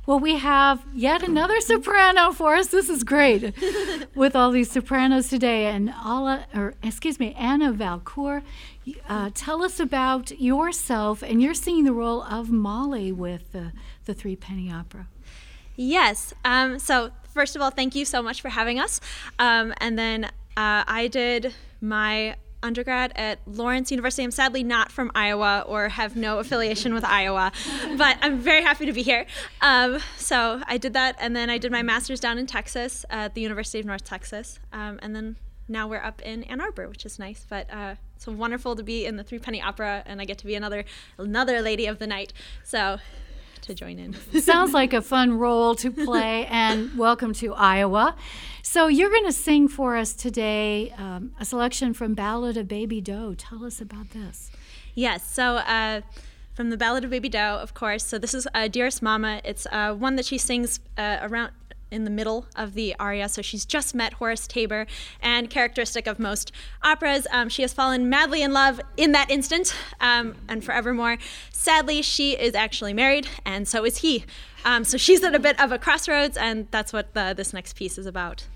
Well, we have yet another soprano for us. This is great with all these sopranos today. And Anna Valcour, tell us about yourself. And you're singing the role of Molly with the Three Penny Opera. Yes. So first of all, thank you so much for having us. And then I did my undergrad at Lawrence University. I'm sadly not from Iowa or have no affiliation with Iowa, but I'm very happy to be here. So I did that, and then I did my master's down in Texas at the University of North Texas. And then now we're up in Ann Arbor, which is nice. But it's wonderful to be in the Three Penny Opera, and I get to be another lady of the night. So to join in. Sounds like a fun role to play, and welcome to Iowa. So you're going to sing for us today a selection from Ballad of Baby Doe. Tell us about this. Yes, so from the Ballad of Baby Doe, of course. So this is Dearest Mama. It's one that she sings around in the middle of the aria. So she's just met Horace Tabor, and characteristic of most operas, she has fallen madly in love in that instant and forevermore. Sadly, she is actually married, and so is he. So she's at a bit of a crossroads, and that's what this next piece is about.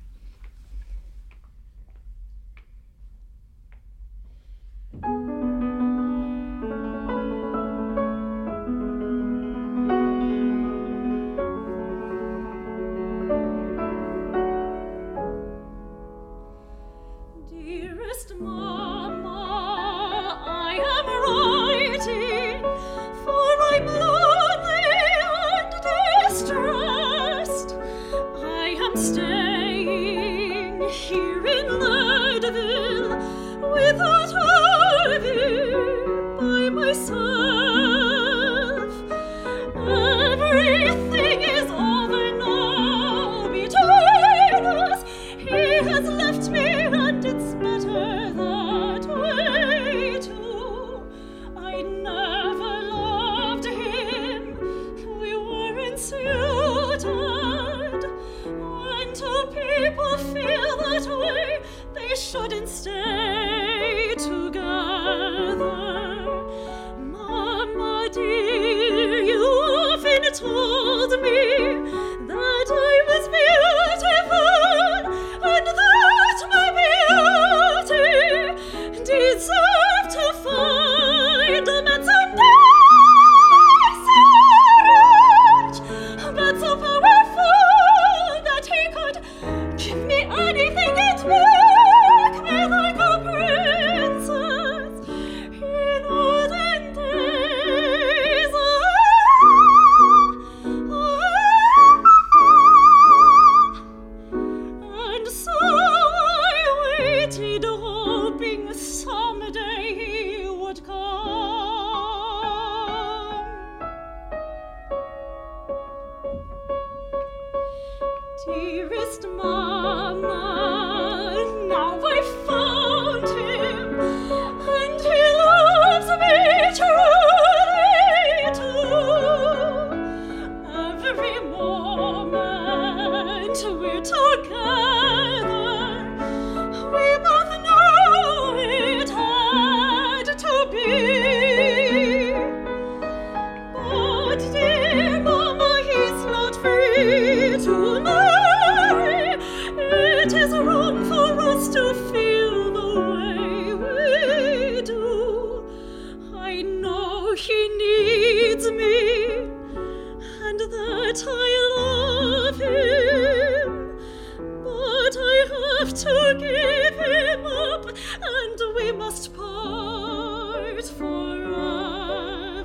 Dearest Mama, I am writing, for I'm lonely and distressed. I am staying here in Leadville without Harvey by myself. Everything is over now between us. He has left me, and it's better that way too. I never loved him, we weren't suited. When two people feel that way, they shouldn't stay together. Mama dear, you often told me that I was beautiful, and that my beauty deserved to find a man so nice and rich, but so powerful that he could give me anything and make me like a princess in olden days. And so I waited, hoping someday he would come. Dearest Mama, now I've found him, and he loves me truly too. Every moment we're together, we both know it had to be. But dear Mama, he's not free to marry. It is wrong for us to feel the way we do. I know he needs me, and that I love him, but I have to give him up, and we must part forever.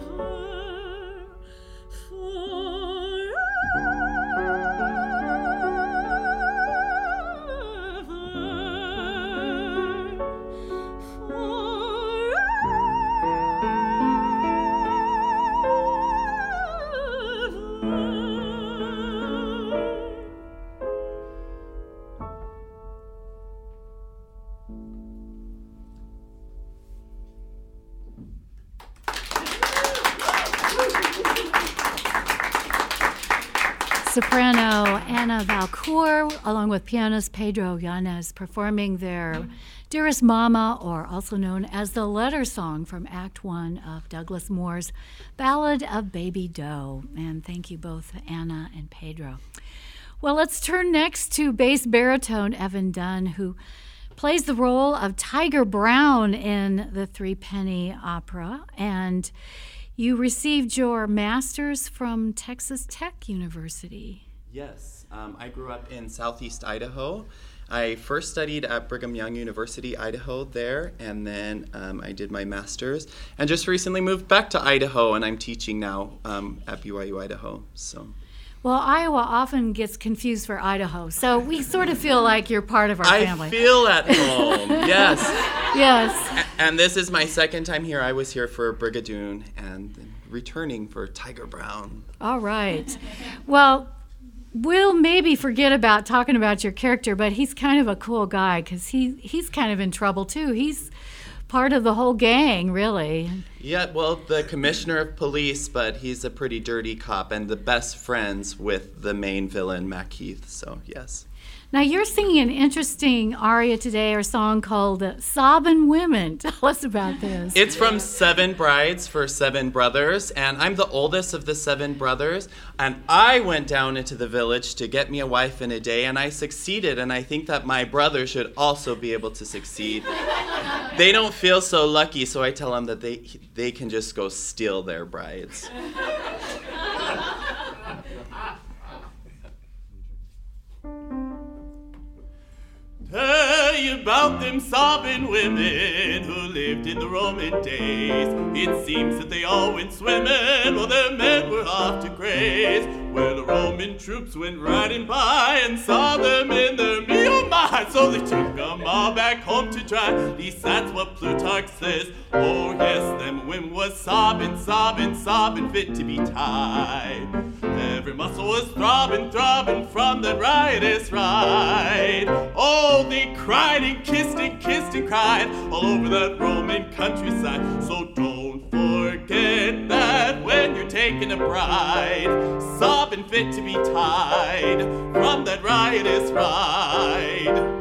soprano Anna Valcour, along with pianist Pedro Yanez, performing their Dearest Mama, or also known as the letter song from Act 1 of Douglas Moore's Ballad of Baby Doe. And thank you both, Anna and Pedro. Well, let's turn next to bass baritone Evan Dunn, who plays the role of Tiger Brown in the Three Penny Opera. And you received your master's from Texas Tech University. Yes, I grew up in Southeast Idaho. I first studied at Brigham Young University, Idaho there, and then I did my master's, and just recently moved back to Idaho, and I'm teaching now at BYU Idaho. So. Well, Iowa often gets confused for Idaho, so we sort of feel like you're part of our family. I feel at home, yes. Yes. And this is my second time here. I was here for Brigadoon and then returning for Tiger Brown. All right. Well, we'll maybe forget about talking about your character, but he's kind of a cool guy because he's kind of in trouble too. He's part of the whole gang, really. Yeah, well, the commissioner of police, but he's a pretty dirty cop and the best friends with the main villain, Mac Heath, so yes. Now, you're singing an interesting aria today, or song called Sobbin' Women. Tell us about this. It's from Seven Brides for Seven Brothers, and I'm the oldest of the seven brothers, and I went down into the village to get me a wife in a day, and I succeeded, and I think that my brother should also be able to succeed. They don't feel so lucky, so I tell them that they can just go steal their brides. Tell you about them sobbing women who lived in the Roman days. It seems that they all went swimming while their men were off to graze. Well, the Roman troops went riding by and saw them in their me, oh my. So they took them all back home to dry. At least that's what Plutarch says. Oh yes, them women was sobbing, sobbing, sobbing, fit to be tied. Every muscle was throbbing, throbbing from that riotous ride. Oh, they cried and kissed and cried all over that Roman countryside. So don't forget that when you're taking a bride, sobbing fit to be tied from that riotous ride.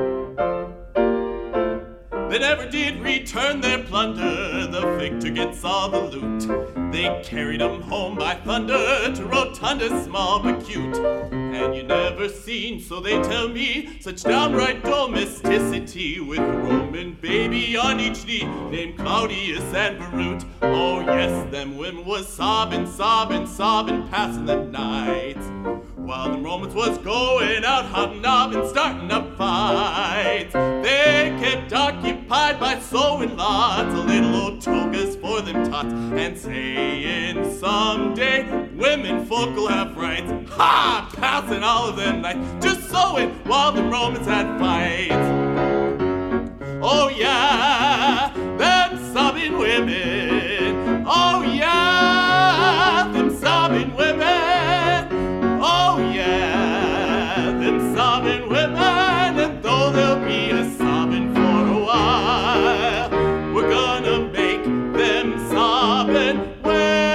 They never did return their plunder, the victor gets all the loot. They carried 'em home by thunder to Rotunda small but cute. And you never seen, so they tell me, such downright domesticity with a Roman baby on each knee named Claudius and Berut. Oh yes, them women was sobbing, sobbing, sobbing, passing the night, while the Romans was going out hobnobbing, starting up fights. They kept occupied by sewing lots of little old togas for them tots, and saying someday women folk will have rights. Ha! Passing all of them nights just sewing while the Romans had fights. Oh yeah, them sobbing women. Oh yeah, them sobbing women. Oh yeah, them sobbing women. And though there'll be a sobbing for a while, we're gonna make them sobbing women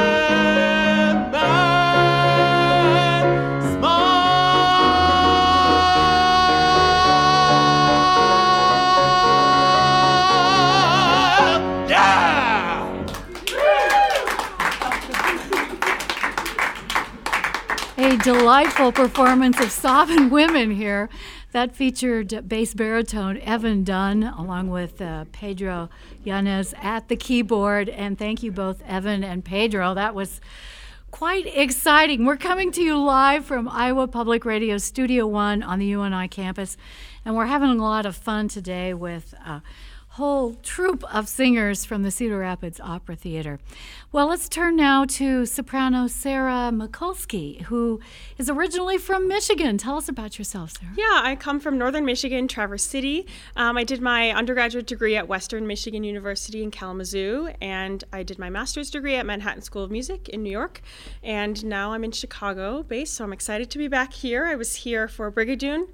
A delightful performance of Sobbin' Women here. That featured bass baritone Evan Dunn along with Pedro Yanez at the keyboard. And thank you both, Evan and Pedro. That was quite exciting. We're coming to you live from Iowa Public Radio Studio 1 on the UNI campus. And we're having a lot of fun today with whole troupe of singers from the Cedar Rapids Opera Theater. Well, let's turn now to soprano Sarah Mikulski, who is originally from Michigan. Tell us about yourself, Sarah. Yeah, I come from northern Michigan, Traverse City. I did my undergraduate degree at Western Michigan University in Kalamazoo, and I did my master's degree at Manhattan School of Music in New York, and now I'm in Chicago based, so I'm excited to be back here. I was here for Brigadoon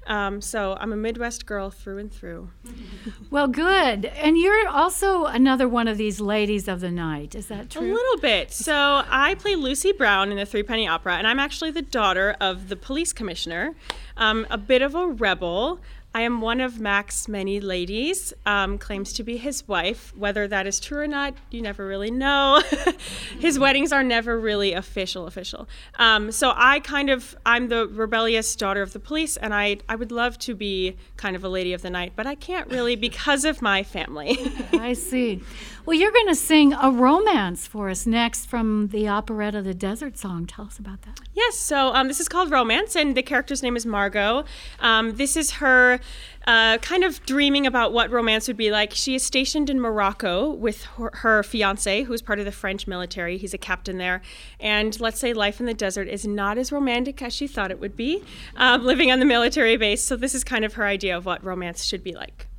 So I'm a Midwest girl through and through. Well, good. And you're also another one of these ladies of the night. Is that true? A little bit. So I play Lucy Brown in the Three Penny Opera, and I'm actually the daughter of the police commissioner, a bit of a rebel. I am one of Mac's many ladies, claims to be his wife. Whether that is true or not, you never really know. His weddings are never really official. So I'm the rebellious daughter of the police, and I would love to be kind of a lady of the night, but I can't really because of my family. I see. Well, you're going to sing a romance for us next from the operetta The Desert Song. Tell us about that. Yes, so this is called Romance, and the character's name is Margot. This is her kind of dreaming about what romance would be like. She is stationed in Morocco with her fiancé, who's part of the French military. He's a captain there. And let's say life in the desert is not as romantic as she thought it would be, living on the military base. So this is kind of her idea of what romance should be like.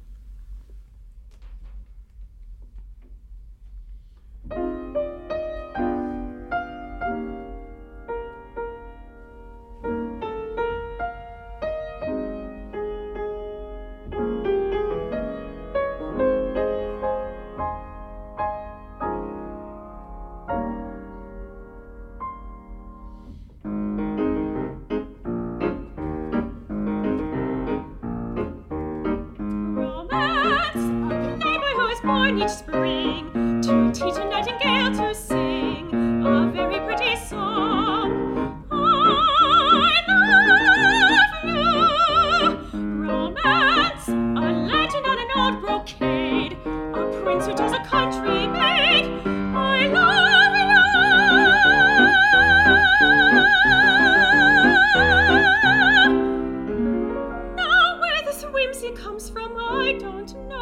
Each spring to teach a nightingale to sing a very pretty song. I love you. Romance, a legend on an old brocade, a prince who does a country maid. I love you. Now where this whimsy comes from, I don't know.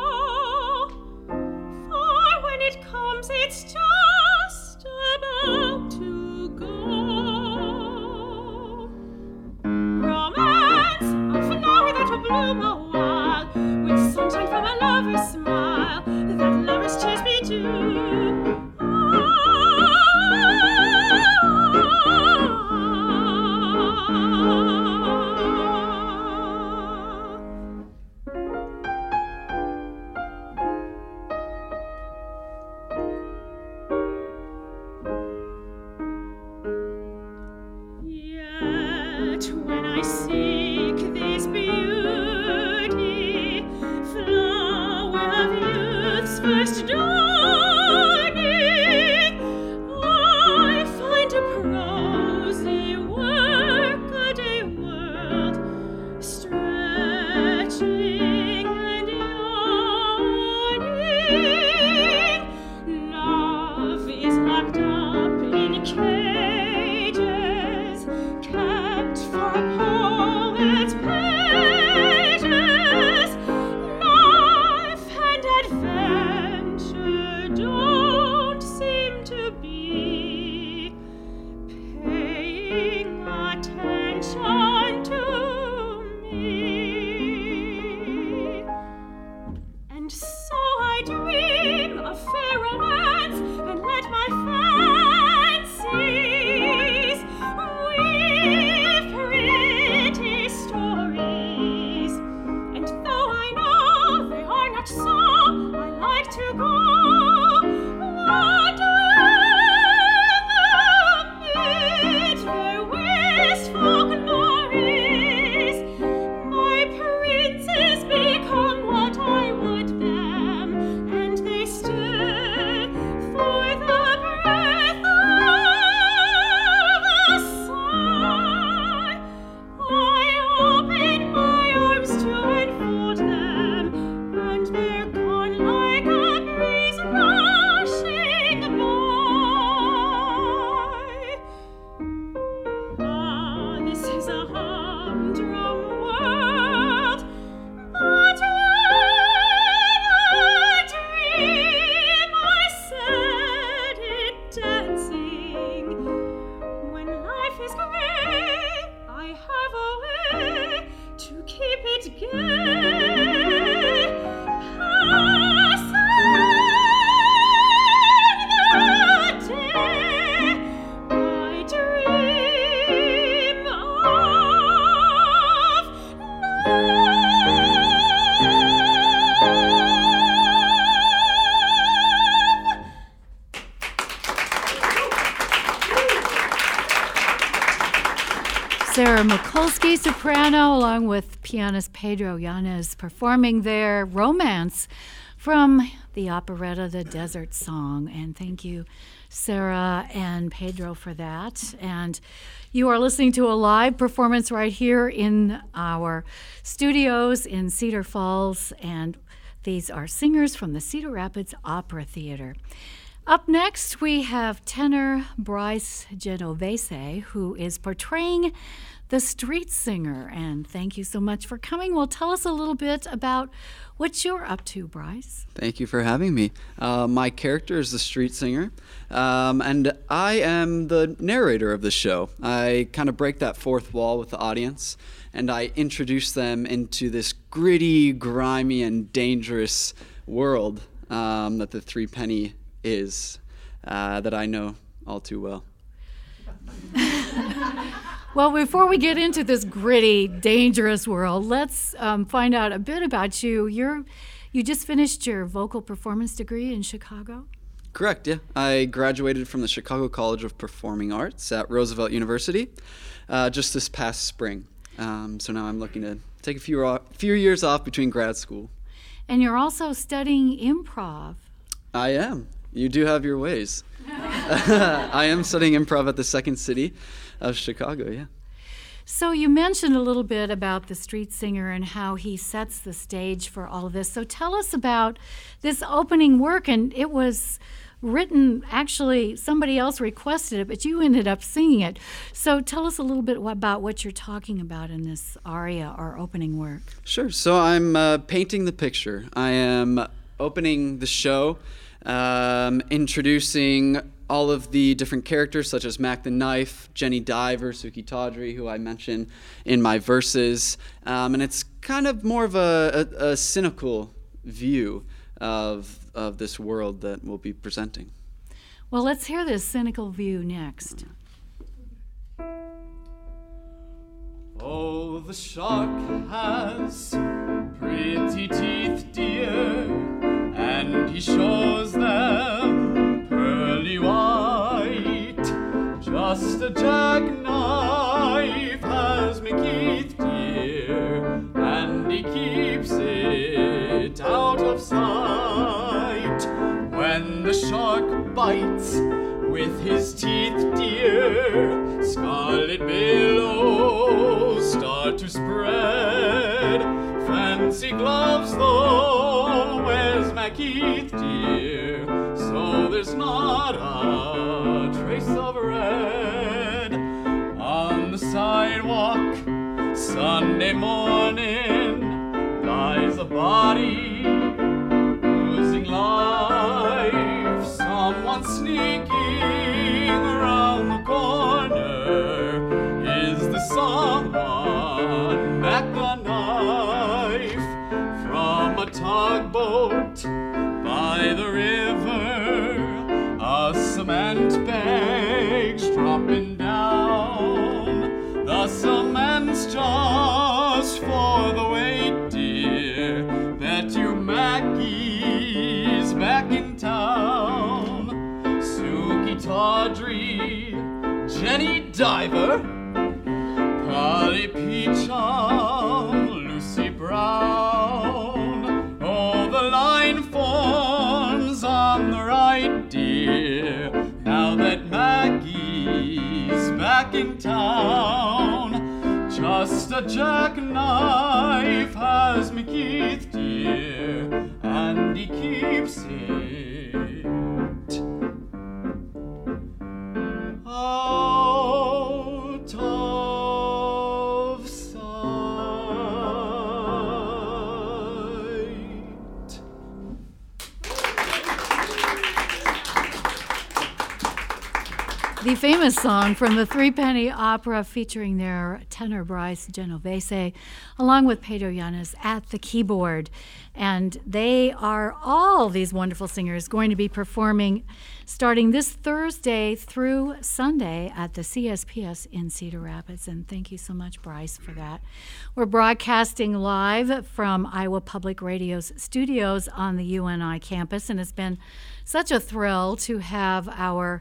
It comes, it's just about to go. Romance, a flower that will bloom a while, with sunshine from a lover's smile, that lovers' tears be due. When I seek this beauty, flower of youth's first dawning, I find a prosy work-a-day world, stretching and yawning. Love is locked up in cages, kept for a poet's pages. Life and adventure don't seem to be paying attention to me. And so I dream a fair romance and let my fancies weave pretty stories. And though I know they are not so, I like to go wandering amid their wistful glories. My princes become what I would them, and they stay for the breath of a sigh. I open my arms to enfold them, and they're gone like a breeze rushing by. Ah, this is a humdrum world, but when I dream I set it dancing. When life is gray, I have a way to keep it gay. Passing the day, I dream of love. Sarah Mikulski, soprano, along with pianist Pedro Yanez, performing their Romance from the operetta The Desert Song. And thank you, Sarah and Pedro, for that. And you are listening to a live performance right here in our studios in Cedar Falls, and these are singers from the Cedar Rapids Opera Theater. Up next, we have tenor Bryce Genovese, who is portraying the street singer. And thank you so much for coming. Well, tell us a little bit about what you're up to, Bryce. Thank you for having me. My character is the street singer, and I am the narrator of the show. I kind of break that fourth wall with the audience, and I introduce them into this gritty, grimy, and dangerous world that the Three Penny is, that I know all too well. Well, before we get into this gritty, dangerous world, let's find out a bit about you. You just finished your vocal performance degree in Chicago? Correct, yeah. I graduated from the Chicago College of Performing Arts at Roosevelt University just this past spring. So now I'm looking to take a few years off between grad school. And you're also studying improv. I am. You do have your ways. I am studying improv at the Second City of Chicago, yeah. So you mentioned a little bit about the street singer and how he sets the stage for all of this. So tell us about this opening work. And it was written, actually, somebody else requested it, but you ended up singing it. So tell us a little bit about what you're talking about in this aria or opening work. Sure. So I'm painting the picture. I am opening the show, introducing all of the different characters, such as Mac the Knife, Jenny Diver, Suki Tawdry, who I mention in my verses. And it's kind of more of a cynical view of this world that we'll be presenting. Well, let's hear this cynical view next. Oh, the shark has pretty teeth, dear, and he shows them pearly white. Just a jackknife has McKeith, dear, and he keeps it out of sight. When the shark bites with his teeth, dear, scarlet billows start to spread. Fancy gloves, though, wears McKeith, dear, so there's not a trace of red. On the sidewalk, Sunday morning, lies a body oozing life. Someone sneaking around the corner. Is the someone Mac the Knife? From a tugboat by the river, a cement bag's dropping down. The cement's just for the weight, dear. Bet you Mackie's back in town. Suki Tawdry, Jenny Diver, Polly Peachum, Lucy Brown. Oh, the line forms on the right, dear, now that Maggie's back in town. Just a jackknife has McKeith, dear, and he keeps it out of sight. The famous song from the Three Penny Opera featuring their tenor Bryce Genovese, along with Pedro Yanez at the keyboard. And they are, all these wonderful singers, going to be performing starting this Thursday through Sunday at the CSPS in Cedar Rapids. And thank you so much, Bryce, for that. We're broadcasting live from Iowa Public Radio's studios on the UNI campus, and it's been such a thrill to have our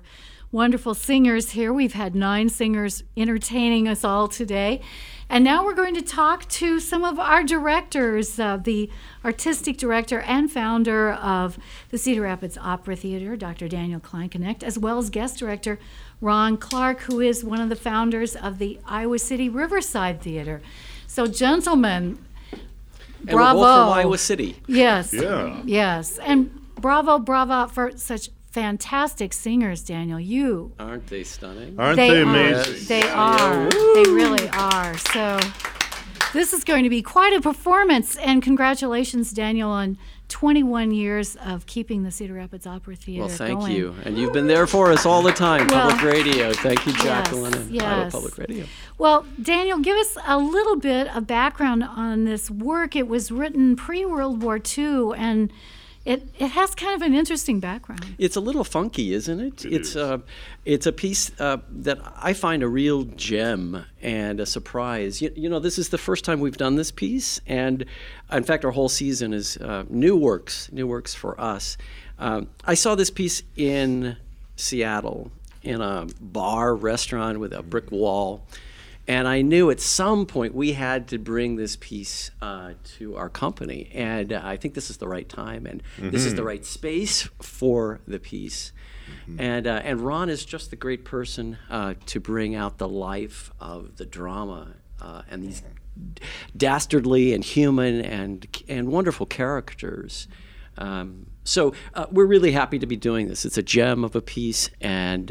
wonderful singers here. We've had 9 singers entertaining us all today. And now we're going to talk to some of our directors, the artistic director and founder of the Cedar Rapids Opera Theater, Dr. Daniel Kleinknecht, as well as guest director Ron Clark, who is one of the founders of the Iowa City Riverside Theater. So, gentlemen, And bravo. we're both from Iowa City. Yes. Yeah. Yes. And bravo for such fantastic singers, Daniel. You. Aren't they stunning? Aren't they are. amazing? They are. They really are. So this is going to be quite a performance. And congratulations, Daniel, on 21 years of keeping the Cedar Rapids Opera Theater Well, thank going. you. And you've been there for us all the time. Well, Public Radio. Thank you, Jacqueline, and Iowa yes. Public Radio. Well, Daniel, give us a little bit of background on this work. It was written pre-World War II, and it has kind of an interesting background. It's a little funky, isn't it? It's a piece that I find a real gem and a surprise. You know, this is the first time we've done this piece, and in fact, our whole season is new works for us. I saw this piece in Seattle in a bar restaurant with a brick wall. And I knew at some point we had to bring this piece to our company. And I think this is the right time, and this is the right space for the piece. And Ron is just the great person to bring out the life of the drama and these dastardly and human and wonderful characters. So we're really happy to be doing this. It's a gem of a piece, and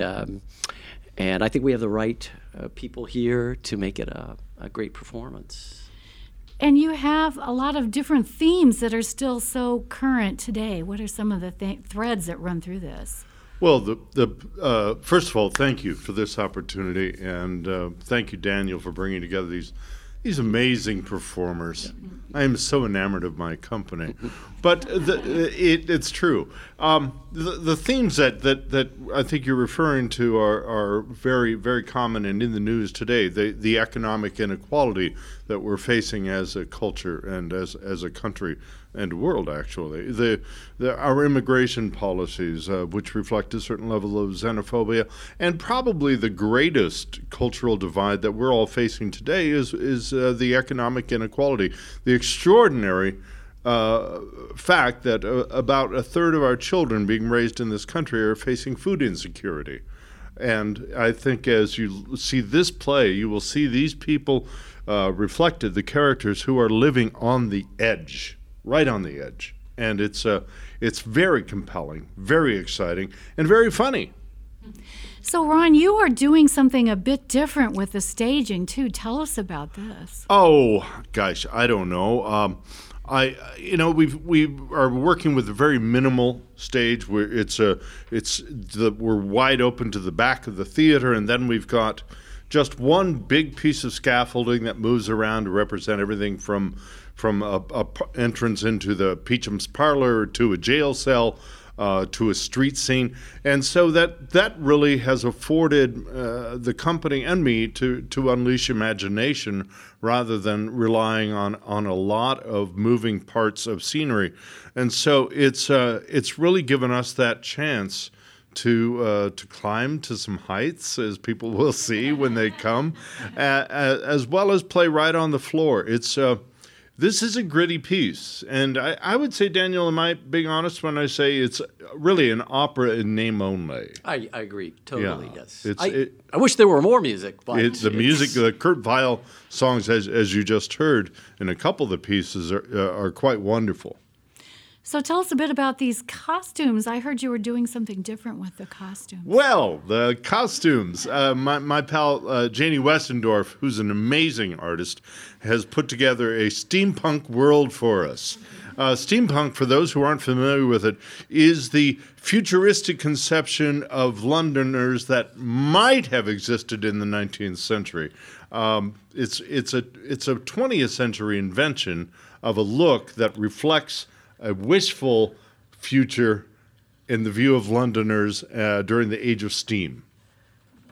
I think we have the right people here to make it a great performance. And you have a lot of different themes that are still so current today. What are some of the threads that run through this? Well, the first of all, thank you for this opportunity, and thank you, Daniel, for bringing together these amazing performers. I am so enamored of my company, but it's true. The themes that I think you're referring to are very, very common and in the news today. The economic inequality that we're facing as a culture and as a country and world, actually. Our immigration policies, which reflect a certain level of xenophobia, and probably the greatest cultural divide that we're all facing today is the economic inequality. The extraordinary fact that about a third of our children being raised in this country are facing food insecurity. And I think as you see this play, you will see these people reflected, the characters who are living on the edge, right on the edge. And it's very compelling, very exciting, and very funny. So, Ron, you are doing something a bit different with the staging, too. Tell us about this. Oh, gosh, I don't know. We are working with a very minimal stage where we're wide open to the back of the theater, and then we've got just one big piece of scaffolding that moves around to represent everything from a entrance into the Peacham's parlor to a jail cell to a street scene. And so that really has afforded the company and me to unleash imagination rather than relying on a lot of moving parts of scenery. And so it's really given us that chance to climb to some heights, as people will see when they come, as well as play right on the floor. This is a gritty piece, and I would say, Daniel, am I being honest when I say it's really an opera in name only? I agree, totally, Yeah. yes. I wish there were more music, but the music, the Kurt Weill songs, as you just heard, in a couple of the pieces are quite wonderful. So tell us a bit about these costumes. I heard you were doing something different with the costumes. Well, the costumes. My pal Janie Westendorf, who's an amazing artist, has put together a steampunk world for us. Steampunk, for those who aren't familiar with it, is the futuristic conception of Londoners that might have existed in the 19th century. It's a 20th century invention of a look that reflects a wishful future in the view of Londoners during the age of steam.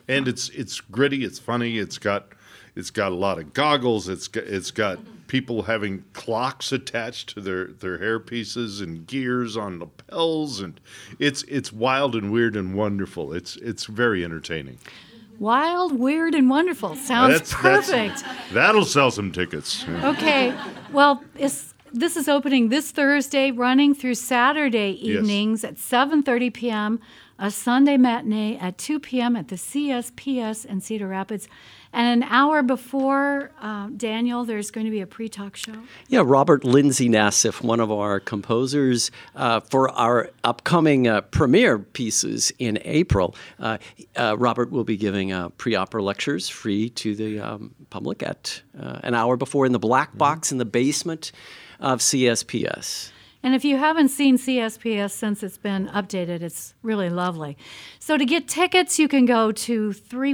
And it's gritty, it's funny, it's got a lot of goggles, it's got people having clocks attached to their hair pieces and gears on lapels, and it's wild and weird and wonderful. It's very entertaining. Wild, weird, and wonderful. Sounds perfect. That'll sell some tickets. Okay. Well, this is opening this Thursday, running through Saturday evenings at 7:30 p.m., a Sunday matinee at 2 p.m. at the CSPS in Cedar Rapids. And an hour before, Daniel, there's going to be a pre-talk show. Yeah, Robert Lindsay Nassif, one of our composers for our upcoming premiere pieces in April. Robert will be giving pre-opera lectures free to the public at an hour before in the black box in the basement of CSPS. And if you haven't seen CSPS since it's been updated, it's really lovely. So to get tickets, you can go to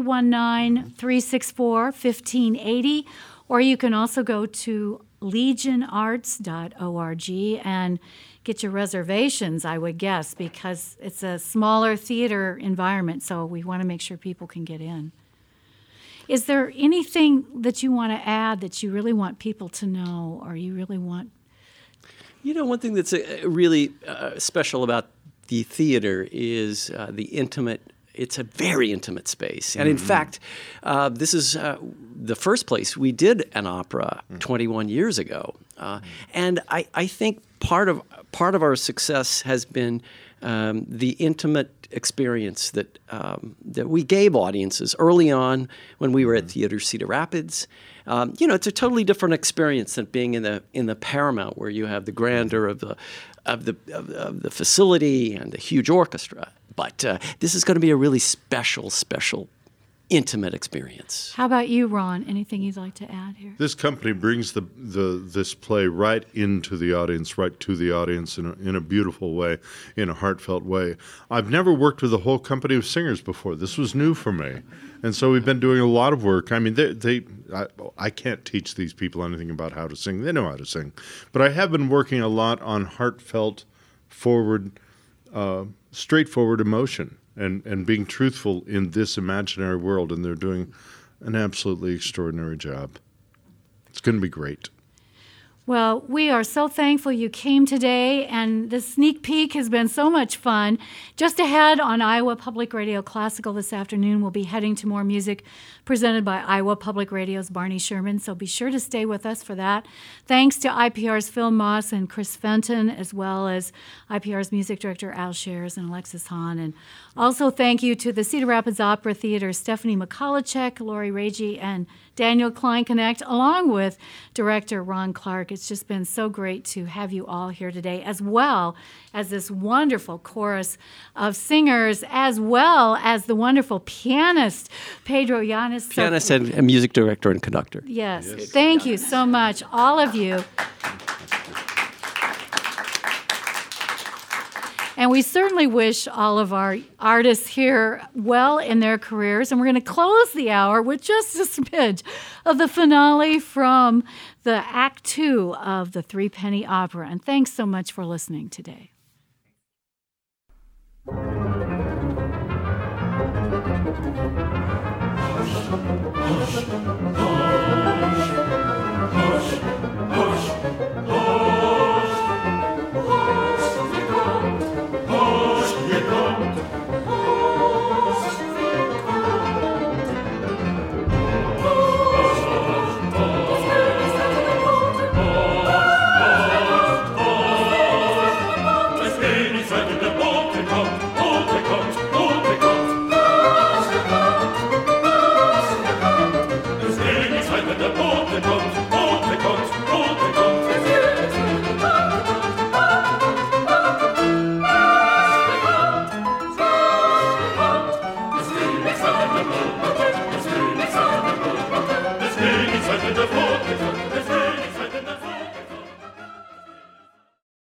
319-364-1580, or you can also go to legionarts.org and get your reservations, I would guess, because it's a smaller theater environment, so we want to make sure people can get in. Is there anything that you want to add that you really want people to know, or you really want? You know, one thing that's really special about the theater is the intimate. It's a very intimate space. And in fact, this is the first place we did an opera 21 years ago. And I think part of our success has been the intimate experience that we gave audiences early on when we were at Theater Cedar Rapids. It's a totally different experience than being in the Paramount, where you have the grandeur of the facility and the huge orchestra. But this is going to be a really special, intimate experience. How about you, Ron? Anything you'd like to add here? This company brings this play right into the audience, right to the audience in a beautiful way, in a heartfelt way. I've never worked with a whole company of singers before. This was new for me. And so we've been doing a lot of work. I mean, I can't teach these people anything about how to sing. They know how to sing. But I have been working a lot on heartfelt, straightforward emotion and being truthful in this imaginary world. And they're doing an absolutely extraordinary job. It's going to be great. Well, we are so thankful you came today, and the sneak peek has been so much fun. Just ahead on Iowa Public Radio Classical this afternoon, we'll be heading to more music presented by Iowa Public Radio's Barney Sherman, so be sure to stay with us for that. Thanks to IPR's Phil Moss and Chris Fenton, as well as IPR's music director Al Shares and Alexis Hahn. And also thank you to the Cedar Rapids Opera Theater, Stephanie McCullochek, Lori Raggi, and Daniel Kleinknecht, along with director Ron Clark. It's just been so great to have you all here today, as well as this wonderful chorus of singers, as well as the wonderful pianist, Pedro Llanes. Pianist and music director and conductor. Yes. Thank you so much, all of you. And we certainly wish all of our artists here well in their careers. And we're going to close the hour with just a smidge of the finale from the Act 2 of the Three Penny Opera. And thanks so much for listening today. Oh,